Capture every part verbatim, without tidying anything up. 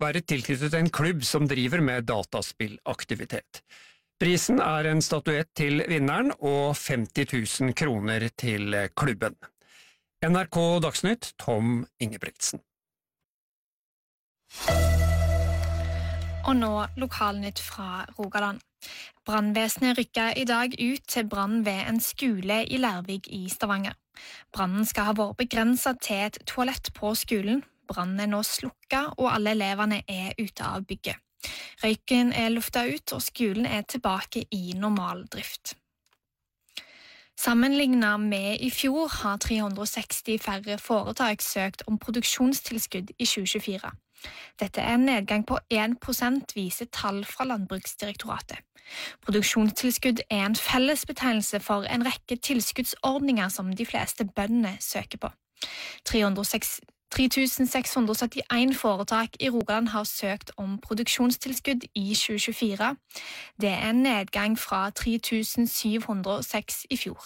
være tilknyttet en klubb som driver med dataspillaktivitet. Prisen er en statuett til vinneren og femti tusen kroner til klubben. N R K Dagsnytt, Tom Ingebrigtsen. Og nå lokalnytt fra Rogaland. Brannvesenet rykket i dag ut til brann ved en skole i Lærvik i Stavanger. Brannen skal ha vært begrenset til et toalett på skolen. Brannen er nå slukket, og alle elevene er ute av bygget. Røyken er luftet ut, og skolen er tilbake i normal drift. Sammenlignet med i fjor har tre hundre og seksti færre foretak søkt om produksjonstilskudd i tjue tjuefire. Dette er en nedgang på én prosent, viser tall fra Landbruksdirektoratet. Produksjonstilskudd er en fellesbetegnelse for en rekke tilskuddsordninger som de fleste bøndene søker på. tre tusen seks hundre og syttien foretak i Rogaland har søkt om produksjonstilskudd i tjue tjuefire. Det er en nedgang fra tre tusen syv hundre og seks i fjor.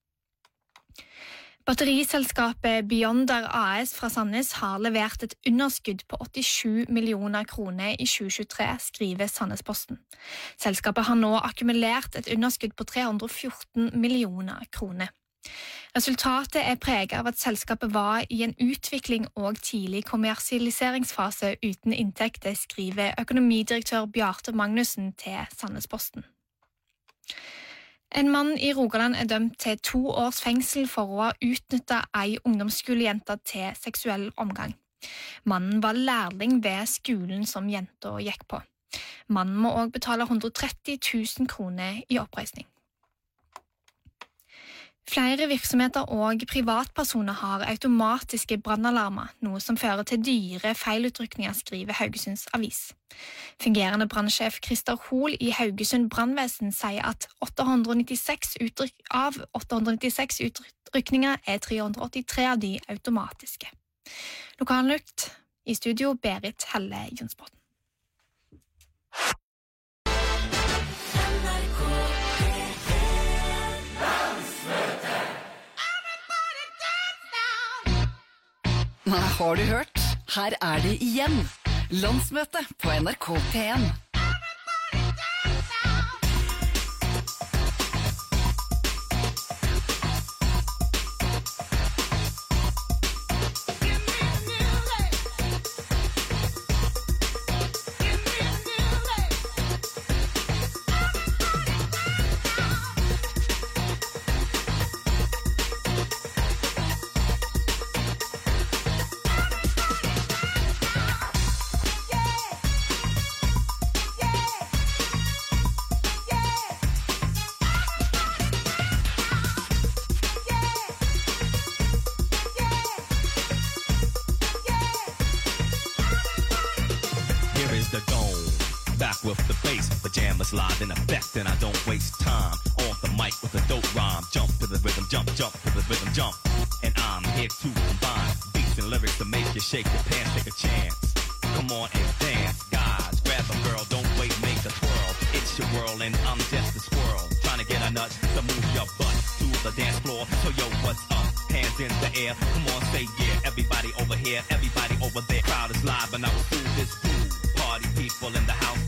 Batteriselskapet Beyonder A S fra Sandnes har levert et underskudd på åttisju millioner kroner i tjue tjuetre, skriver Sandnesposten. Selskapet har nå akkumulert et underskudd på tre hundre og fjorten millioner kroner. Resultatet er preget av at selskapet var i en utvikling og tidlig kommersialiseringsfase uten inntekter, skriver økonomidirektør Bjarte Magnussen til Sandnesposten. En mann i Rogaland er dømt til to års fengsel for å ha utnyttet ei ungdomsskolejente til seksuell omgang. Mannen var lærling ved skolen som jenta gikk på. Mannen må også betale hundre og tretti tusen kroner i oppreisning. Flere virksomheter og privatpersoner har automatiske brannalarmer, noe som fører til dyre feilutrykninger, skriver Haugesunds Avis. Fungerende brannsjef Christer Hoel i Haugesund Brannvesen sier at åtte hundre og nittiseks utryk av åtte hundre og nittiseks utrykninger er tre hundre og åttitre av de automatiske. Lokalnytt i studio Berit Helle Jonsbotn. Har du hørt? Her er det igjen. Landsmøte på N R K P en. Live in effect and I don't waste time on the mic with a dope rhyme. Jump to the rhythm, jump, jump to the rhythm, jump. And I'm here to combine beats and lyrics to make you shake your pants, take a chance. Come on and dance, guys. Grab a girl, don't wait, make a twirl. It's your world and I'm just a squirrel. Trying to get a nut to move your butt to the dance floor. So yo, what's up? Hands in the air. Come on, say yeah. Everybody over here, everybody over there. Crowd is live and I will do this fool. Party people in the house.